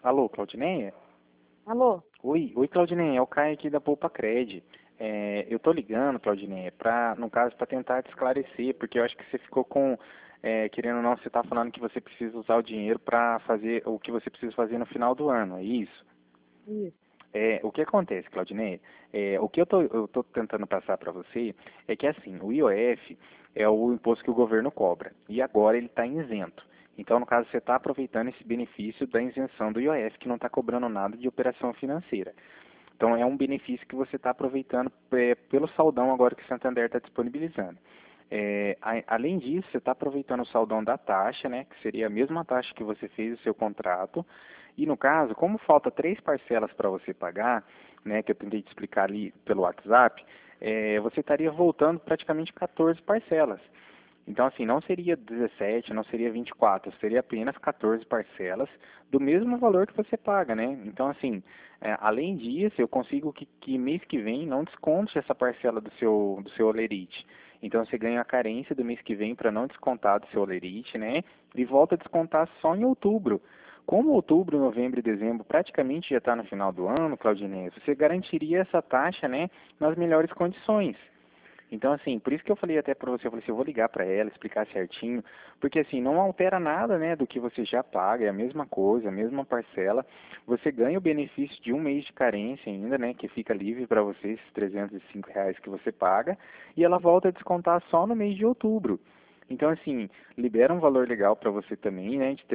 Alô, Claudineia? Alô? Oi, Claudineia, é o Caio aqui da Poupa Cred. Eu tô ligando, Claudineia, no caso, para tentar te esclarecer, porque eu acho que você ficou querendo ou não, você tá falando que você precisa usar o dinheiro para fazer o que você precisa fazer no final do ano, é isso? Isso. O que acontece, Claudineia? O que eu tô tentando passar para você é que, assim, o IOF é o imposto que o governo cobra, e agora ele está isento. Então, no caso, você está aproveitando esse benefício da isenção do IOF, que não está cobrando nada de operação financeira. Então, é um benefício que você está aproveitando pelo saldão agora que o Santander está disponibilizando. Além disso, você está aproveitando o saldão da taxa, né, que seria a mesma taxa que você fez o seu contrato. E no caso, como falta 3 parcelas para você pagar, né, que eu tentei te explicar ali pelo WhatsApp, você estaria voltando praticamente 14 parcelas. Então, assim, não seria 17, não seria 24, seria apenas 14 parcelas do mesmo valor que você paga, né? Então, assim, além disso, eu consigo que mês que vem não desconte essa parcela do seu Olerite. Então, você ganha a carência do mês que vem para não descontar do seu Olerite, né? E volta a descontar só em outubro. Como outubro, novembro e dezembro praticamente já está no final do ano, Claudinei, você garantiria essa taxa, né, nas melhores condições. Então, assim, por isso que eu falei até para você, eu falei assim, eu vou ligar para ela, explicar certinho, porque assim, não altera nada, né, do que você já paga, é a mesma coisa, a mesma parcela, você ganha o benefício de um mês de carência ainda, né, que fica livre para você, esses R$ 305 que você paga, e ela volta a descontar só no mês de outubro. Então, assim, libera um valor legal para você também, né, de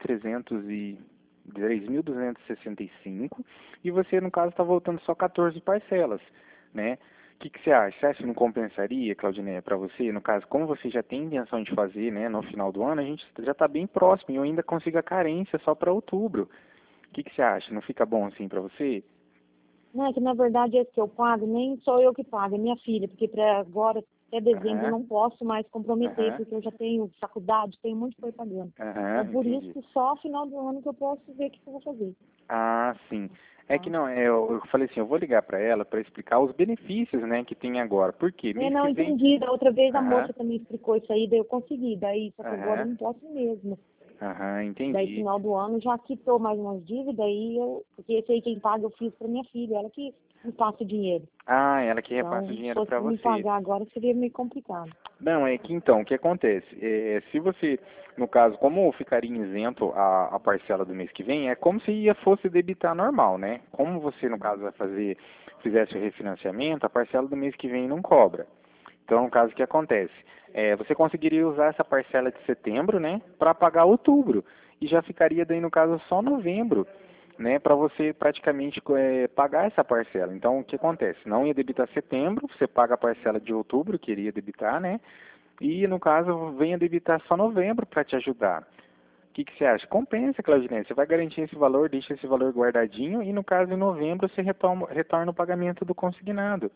3.265, e você, no caso, está voltando só 14 parcelas, né? O que você acha? Você acha que não compensaria, Claudineia, para você? No caso, como você já tem intenção de fazer, né, no final do ano, a gente já está bem próximo e eu ainda consigo a carência só para outubro. O que você acha? Não fica bom assim para você? Não, é que na verdade esse que eu pago, nem sou eu que pago, é minha filha, porque para agora, até dezembro, eu Aham, não posso mais comprometer, aham, porque eu já tenho faculdade, tenho muito coisa pagando. Então, aham, por isso entendi. que só final do ano que eu posso ver o que eu vou fazer, Ah, sim. É que tá? não, eu falei assim, eu vou ligar para ela para explicar os benefícios, né, que tem agora. Por quê? É, Mês não, que vem. entendi. Da outra vez a Aham, moça também explicou isso aí, daí eu consegui. Daí, só que agora eu aham, não posso mesmo. aham, Daí, entendi. final do ano, já quitou mais umas dívidas, aí eu, porque esse aí quem paga eu fiz para minha filha, ela que me passa o dinheiro. Ah, ela que repassa o Então, se dinheiro fosse para para me você. pagar agora, seria meio complicado. Não, é que então, o que acontece? Se você, no caso, como ficaria isento a parcela do mês que vem, é como se fosse debitar normal, né? Como você, no caso, fizesse o refinanciamento, a parcela do mês que vem não cobra. Então, no caso, o que acontece? Você conseguiria usar essa parcela de setembro, né, para pagar outubro. E já ficaria daí, no caso, só novembro, né, para você praticamente pagar essa parcela. Então, o que acontece? Não ia debitar setembro, você paga a parcela de outubro, que iria debitar, né, e, no caso, venha debitar só novembro para te ajudar. O que você acha? Compensa, Claudinei. Você vai garantir esse valor, deixa esse valor guardadinho e, no caso, em novembro, você retorna o pagamento do consignado.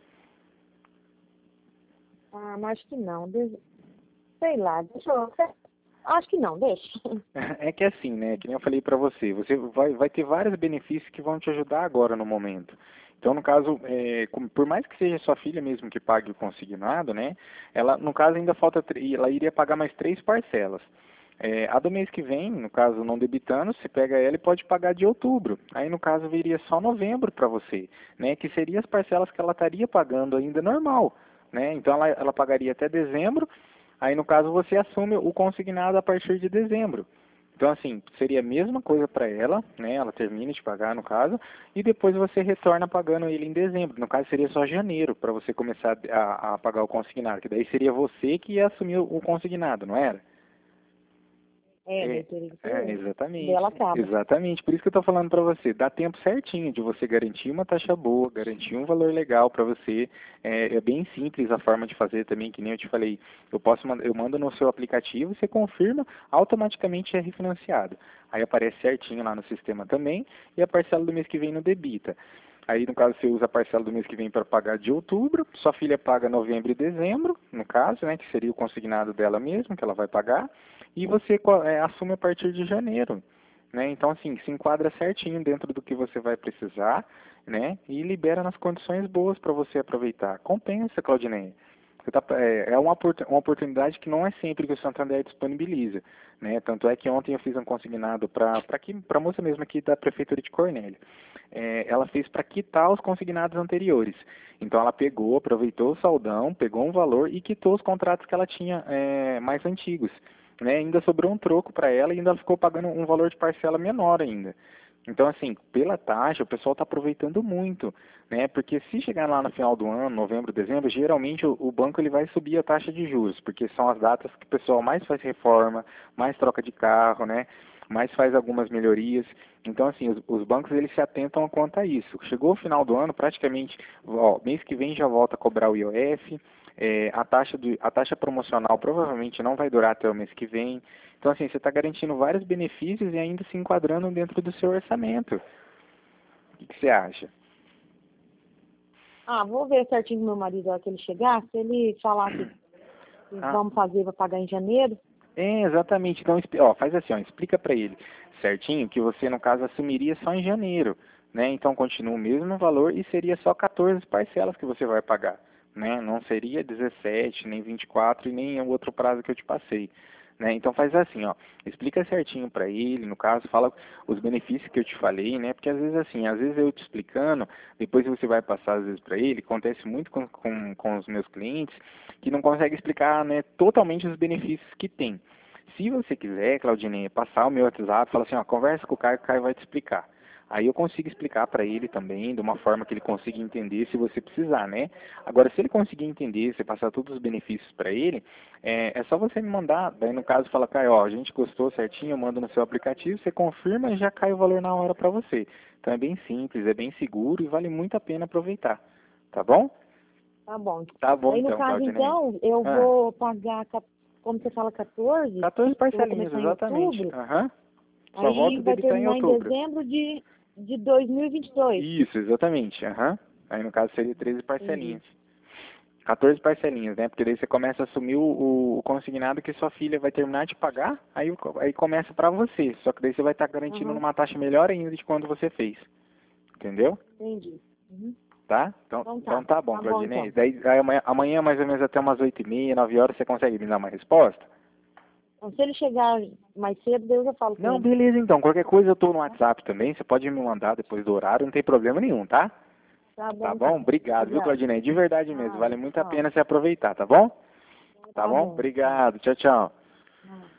Ah, mas acho que não. Sei lá, deixa eu. Acho que não, deixa. É que assim, né? Que nem eu falei para você, você vai ter vários benefícios que vão te ajudar agora no momento. Então, no caso, por mais que seja sua filha mesmo que pague o consignado, né? Ela, no caso, ainda falta, ela iria pagar mais 3 parcelas. A do mês que vem, no caso, não debitando, você pega ela e pode pagar de outubro. Aí, no caso, viria só novembro para você, né? Que seria as parcelas que ela estaria pagando ainda normal, né? Então, ela pagaria até dezembro. Aí, no caso, você assume o consignado a partir de dezembro. Então, assim, seria a mesma coisa para ela, né? Ela termina de pagar, no caso, e depois você retorna pagando ele em dezembro. No caso, seria só janeiro para você começar a pagar o consignado, que daí seria você que ia assumir o consignado, não era? É, daí É, teria que ser eu. exatamente, Dela acaba. exatamente. Por isso que eu estou falando para você, dá tempo certinho de você garantir uma taxa boa, garantir um valor legal para você. É bem simples a forma de fazer também, que nem eu te falei. Eu mando no seu aplicativo, você confirma, automaticamente é refinanciado. Aí aparece certinho lá no sistema também e a parcela do mês que vem não debita. Aí, no caso, você usa a parcela do mês que vem para pagar de outubro, sua filha paga novembro e dezembro, no caso, né, que seria o consignado dela mesmo, que ela vai pagar, e você assume a partir de janeiro, né? Então, assim, se enquadra certinho dentro do que você vai precisar, né? E libera nas condições boas para você aproveitar. Compensa, Claudinei. É uma oportunidade que não é sempre que o Santander disponibiliza, né? Tanto é que ontem eu fiz um consignado para a moça mesmo aqui da Prefeitura de Cornélio. Ela fez para quitar os consignados anteriores. Então ela pegou, aproveitou o saldão, pegou um valor e quitou os contratos que ela tinha mais antigos. Né? Ainda sobrou um troco para ela e ainda ficou pagando um valor de parcela menor ainda. Então, assim, pela taxa, o pessoal está aproveitando muito, né? Porque se chegar lá no final do ano, novembro, dezembro, geralmente o banco ele vai subir a taxa de juros, porque são as datas que o pessoal mais faz reforma, mais troca de carro, né? Mais faz algumas melhorias. Então, assim, os bancos eles se atentam quanto a isso. Chegou o final do ano, praticamente, mês que vem já volta a cobrar o IOF, a taxa promocional provavelmente não vai durar até o mês que vem. Então, assim, você está garantindo vários benefícios e ainda se enquadrando dentro do seu orçamento. O que você acha? Vou ver certinho com meu marido a hora que ele chegar. Se ele falar que vamos fazer para pagar em janeiro. Exatamente. Então, faz assim, explica para ele certinho que você, no caso, assumiria só em janeiro, né? Então, continua o mesmo valor e seria só 14 parcelas que você vai pagar, né? Não seria 17, nem 24 e nem o outro prazo que eu te passei. Né? Então faz assim, explica certinho para ele, no caso, fala os benefícios que eu te falei, né? Porque às vezes eu te explicando, depois você vai passar às vezes para ele, acontece muito com os meus clientes, que não consegue explicar, né, totalmente os benefícios que tem. Se você quiser, Claudinei, passar o meu WhatsApp, fala assim, conversa com o Caio vai te explicar. Aí eu consigo explicar para ele também, de uma forma que ele consiga entender se você precisar, né? Agora, se ele conseguir entender, você passar todos os benefícios para ele, é só você me mandar, daí no caso fala, Caio, a gente gostou certinho, eu mando no seu aplicativo, você confirma e já cai o valor na hora para você. Então é bem simples, é bem seguro e vale muito a pena aproveitar, tá bom? Tá bom. Tá bom Aí, no então, caso, Claudinei. então, eu vou pagar, como você fala, 14? 14 Eu vou parcelinhas, começar em exatamente. outubro. Só volta Aí a vai debitar em terminar em outubro. dezembro de 2022. Isso, exatamente. Aí no caso seria 13 Entendi. parcelinhas. 14 parcelinhas, né? Porque daí você começa a assumir o consignado que sua filha vai terminar de pagar, aí começa para você. Só que daí você vai estar garantindo Aham, numa taxa melhor ainda de quando você fez. Entendeu? entendi. Uhum. Tá? Então Então tá. tá bom, Tá bom, Claudinei. então. Daí amanhã mais ou menos até umas 8h30, 9 horas, você consegue me dar uma resposta? Então, se ele chegar mais cedo, daí eu já falo com Não, ele. beleza então. Qualquer coisa eu tô no WhatsApp também. Você pode me mandar depois do horário, não tem problema nenhum, tá? Tá Tá bom, bom? então. Obrigado, viu, Obrigado. Claudinei? De verdade mesmo. Nada. Vale muito a Tchau. pena se aproveitar, tá bom? Tá Tá bom? bom. Tchau. Obrigado. Tchau, tchau. Tchau.